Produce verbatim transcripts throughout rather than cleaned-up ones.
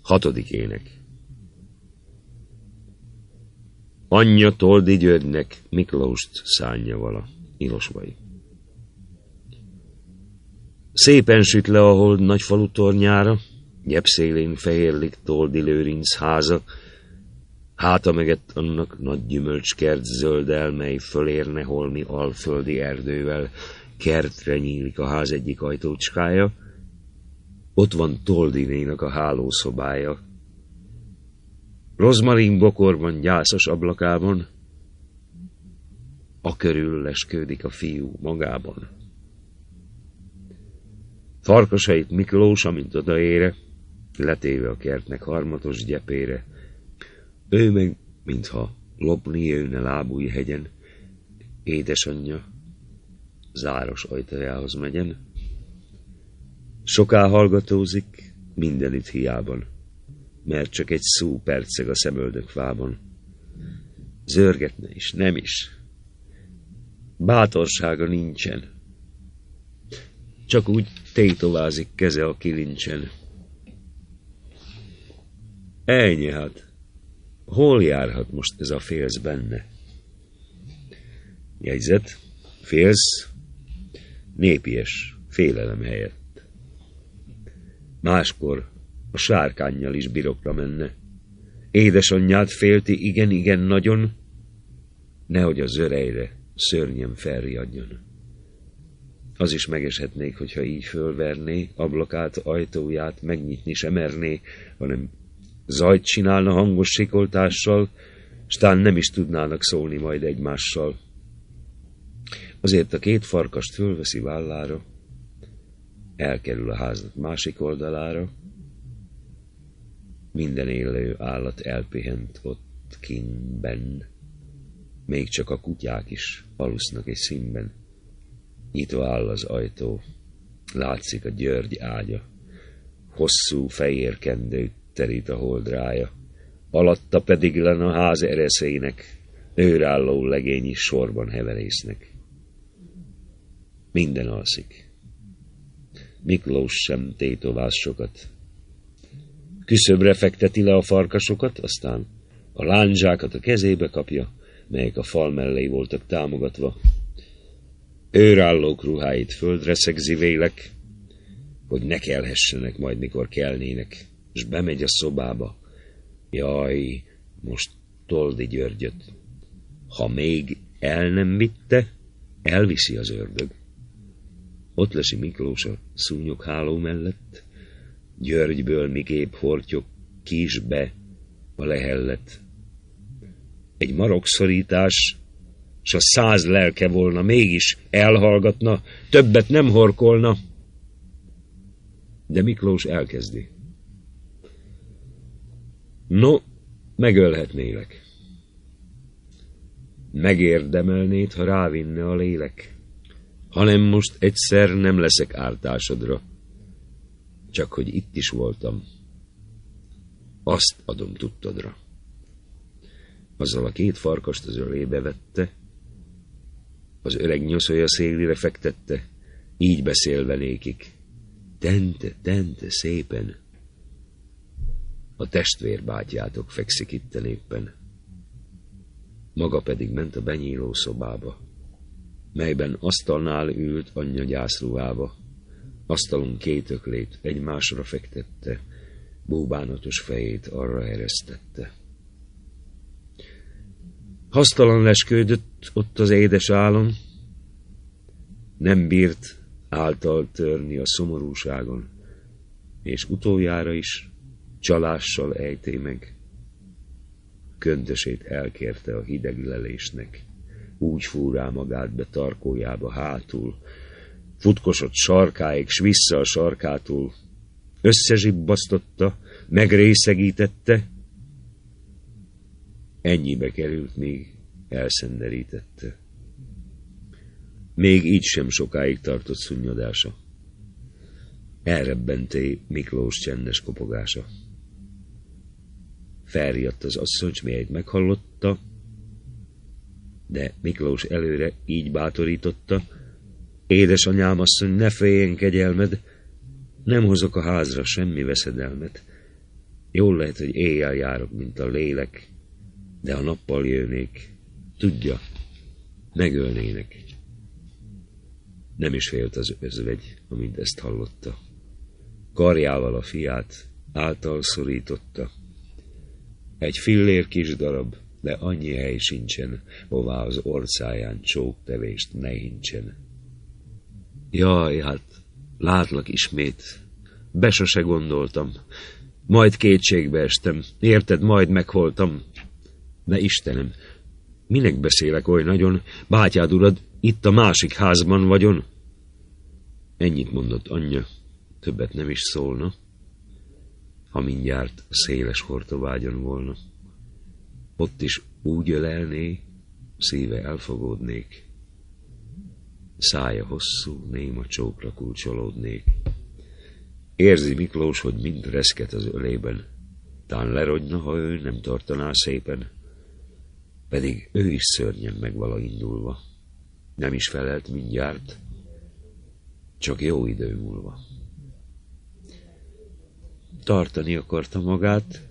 Hatodik ének. Anyja Toldy Györgynek Miklóst szánja vala. Ilosvai. Szépen süt le a hold nagy falu tornyára, gyepszélén fehérlik Toldy Lőrinc háza, háta megett annak nagy gyümölcskert zöldel, mely fölérne holmi alföldi erdővel, kertre nyílik a ház egyik ajtócskája, ott van Toldynénak a hálószobája. Rozmarin bokorban gyászos ablakában, a körül leskődik a fiú magában. Farkasait Miklós, amint odaére, letéve a kertnek harmatos gyepére, ő meg, mintha lopni jönne Lábújhegyen, édesanyja záros ajtajához megyen. Soká hallgatózik, mindenütt hiában, mert csak egy szó perceg a szemöldök fában. Zörgetne is, nem is. Bátorsága nincsen. Csak úgy tétovázik keze a kilincsen. Ennyi hát. Hol járhat most ez a félsz benne? Jegyzet. Félsz. Népies. Félelem helyett. Máskor a sárkánnyal is birokra menne. Édesanyját félti igen-igen nagyon, nehogy a zörejre szörnyen felriadjon. Az is megeshetnék, hogyha így fölverné, ablakát, ajtóját megnyitni sem merné, hanem zajt csinálna hangos sikoltással, s tán nem is tudnának szólni majd egymással. Azért a két farkast fölveszi vállára, elkerül a háznak másik oldalára, minden élő állat elpihent ott kínben, még csak a kutyák is alusznak egy színben. Nyitva áll az ajtó, látszik a György ágya, hosszú fehér kendőt terít a holdrája, alatta pedig len a ház ereszének, őrálló legény is sorban heverésznek. Minden alszik. Miklós sem tétováz sokat. Küszöbre fekteti le a farkasokat, aztán a lándzsákat a kezébe kapja, melyek a fal mellé voltak támogatva. Őrállók ruháit földre szegzi vélek, hogy ne kelhessenek majd, mikor kelnének, s bemegy a szobába. Jaj, most Toldy Györgyöt. Ha még el nem vitte, elviszi az ördög. Ott lesi Miklós a szúnyogháló mellett, Györgyből miképp hortyog kisbe a lehellet. Egy marokszorítás, s a száz lelke volna, mégis elhallgatna, többet nem horkolna. De Miklós elkezdi. No, megölhetnélek. Megérdemelnéd, ha rávinne a lélek, hanem most egyszer nem leszek ártásodra. Csak hogy itt is voltam, azt adom tudtodra. Azzal a két farkast az ölébe vette, az öreg nyoszolya szélére fektette, így beszélve nékik. Tente, tente, szépen. A testvérbátyjátok fekszik itten éppen. Maga pedig ment a benyíló szobába, melyben asztalnál ült anyja gyászruhába. Asztalon két öklét egymásra fektette, búbánatos fejét arra eresztette. Hasztalan leskődött ott az édes álom, nem bírt által törni a szomorúságon, és utoljára is csalással ejté meg. Köntösét elkérte a hideg lelésnek, úgy fúr rá magát be tarkójába hátul, futkosott sarkáig, s vissza a sarkától, összezsibbasztotta, megrészegítette, ennyibe került, még elszenderítette. Még így sem sokáig tartott szunnyodása. Elrebbenté Miklós csendes kopogása. Felriadt az asszony, melyet meghallotta, de Miklós előre így bátorította: édesanyám asszony, ne féljen kegyelmed, nem hozok a házra semmi veszedelmet. Jól lehet, hogy éjjel járok, mint a lélek, de ha nappal jönnék, tudja, megölnének. Nem is félt az özvegy, amint ezt hallotta. Karjával a fiát által szorította. Egy fillér kis darab, de annyi hely sincsen, hová az orcáján csóktevést ne hincsen. Jaj, hát látlak ismét, be sose gondoltam, majd kétségbe estem, érted, majd megholtam. De Istenem, minek beszélek oly nagyon, bátyád urad, itt a másik házban vagyon? Ennyit mondott anyja, többet nem is szólna, ha mindjárt széles hortobágyon volna. Ott is úgy ölelné, szíve elfogódnék, szája hosszú, néma csókra kulcsolódnék. Érzi Miklós, hogy mind reszket az ölében, tán lerogyna, ha ő nem tartaná szépen, pedig ő is szörnyen meg vala indulva. Nem is felelt mindjárt, csak jó idő múlva. Tartani akarta magát,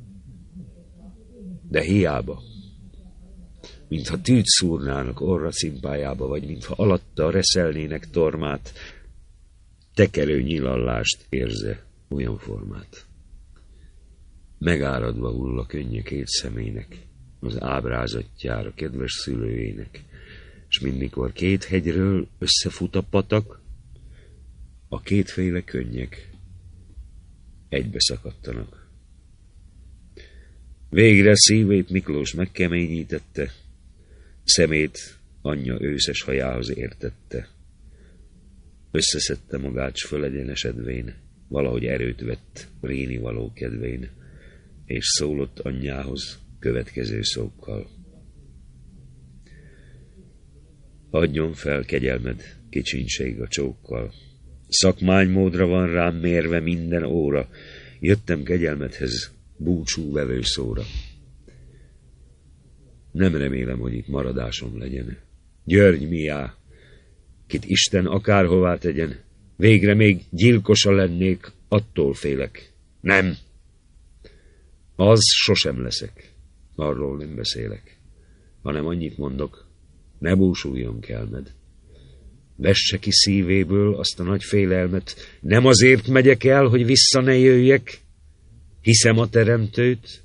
de hiába. Mintha tűt szúrnának orra cimpájába, vagy mintha alatta reszelnének tormát, tekerő nyilallást érze olyan formát. Megáradva hull a könnye két szemének, az ábrázatjára kedves szülőjének, s mindmikor két hegyről összefut a patak, a kétféle könnyek egybe szakadtanak. Végre szívét Miklós megkeményítette, szemét anyja őszes hajához értette. Összeszedte magát, s fölegyenesedvén, valahogy erőt vett réni való kedvén, és szólott anyjához következő szókkal. Adjon fel kegyelmed, kicsinség a csókkal. Szakmánymódra van rám mérve minden óra, jöttem kegyelmedhez búcsú vevő szóra. Nem remélem, hogy itt maradásom legyen. György miá, kit Isten akárhová tegyen, végre még gyilkosa lennék, attól félek. Nem! Az sosem leszek, arról nem beszélek, hanem annyit mondok, ne búsuljon kelmed. Vesse ki szívéből azt a nagy félelmet, nem azért megyek el, hogy vissza ne jöjjek, hiszem a teremtőt,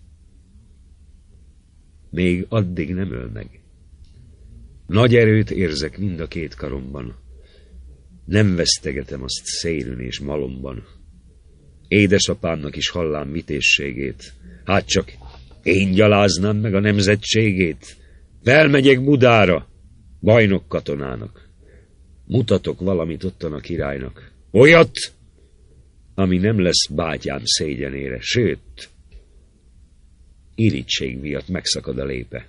még addig nem öl meg. Nagy erőt érzek mind a két karomban, nem vesztegetem azt szélün és malomban. Édesapámnak is hallám vitézségét, hát csak én gyaláznám meg a nemzetségét. Felmegyek Budára, bajnok katonának, mutatok valamit ottan a királynak, olyat, ami nem lesz bátyám szégyenére, sőt, irigység miatt megszakad a lépe.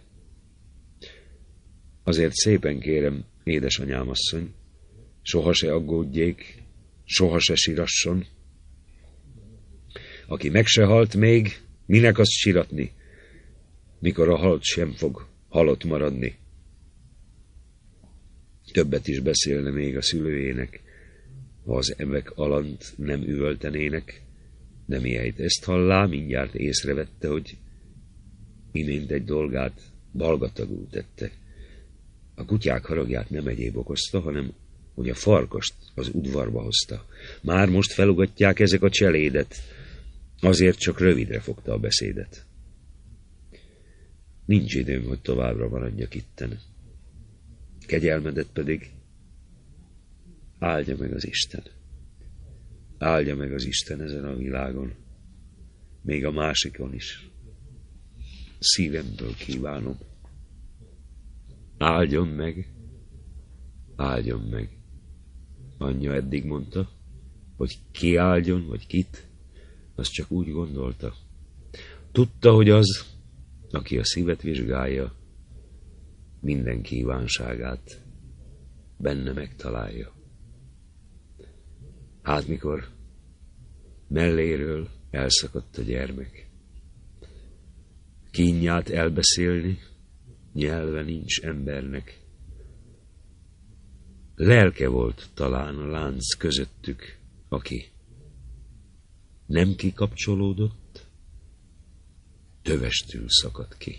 Azért szépen kérem, édesanyám asszony, soha se aggódjék, soha se sirasson. Aki meg se halt még, minek azt siratni, mikor a halt sem fog halott maradni. Többet is beszélne még a szülőjének, ha az emek alant nem üvöltenének, de mihelyt ezt hallá, mindjárt észrevette, hogy imént egy dolgát balgatagul tette. A kutyák haragját nem egyéb okozta, hanem hogy a farkast az udvarba hozta. Már most felugatják ezek a cselédet, azért csak rövidre fogta a beszédet. Nincs időm, hogy továbbra maradjak itten. Kegyelmedet pedig áldja meg az Isten. Áldja meg az Isten ezen a világon, még a másikon is. Szívemből kívánom. Áldjon meg, áldjon meg. Anyja eddig mondta, hogy ki áldjon, vagy kit, azt csak úgy gondolta. Tudta, hogy az, aki a szívet vizsgálja, minden kívánságát benne megtalálja. Hát mikor melléről elszakadt a gyermek, kínját elbeszélni, nyelve nincs embernek. Lelke volt talán a lánc közöttük, aki nem kikapcsolódott, tövestül szakadt ki.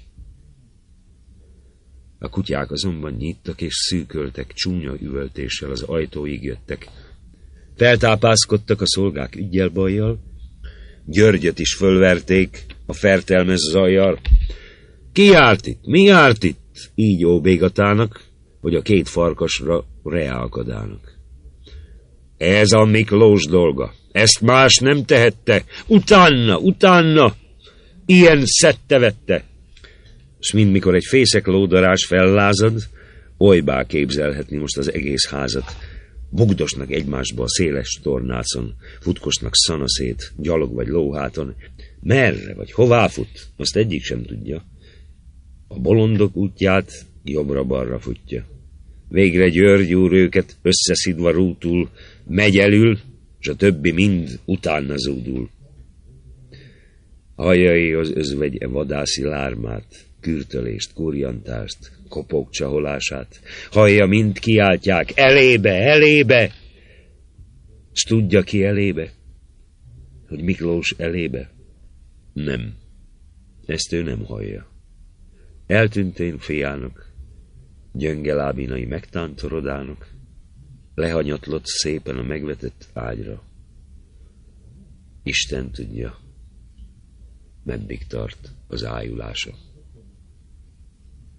A kutyák azonban nyittak és szűköltek, csúnya üvöltéssel az ajtóig jöttek. Feltápászkodtak a szolgák üggyel-bajjal, Györgyöt is fölverték a fertelmes zajjal. Ki járt itt? Mi járt itt? Így óbégatának, hogy a két farkasra reálkadának. Ez a Miklós dolga. Ezt más nem tehette. Utána, utána! Ilyen szedte-vette. S mind mikor egy fészek lódarás fellázad, olybá képzelhetni most az egész házat. Bugdosnak egymásba a széles tornácon, futkosnak szanaszét, gyalog vagy lóháton. Merre vagy hová fut, azt egyik sem tudja. A bolondok útját jobbra-balra futja. Végre György úr őket összeszidva rútul, megy elül, s a többi mind utána zúdul. Hallja az özvegy e vadászi lármát, kürtölést, kurjantást, kopók csaholását. Hallja, mind kiáltják, elébe, elébe! S tudja ki elébe? Hogy Miklós elébe? Nem. Ezt ő nem hallja. Eltűntén fiának, gyönge lábinai megtántorodának, lehanyatlott szépen a megvetett ágyra. Isten tudja, meddig tart az ájulása.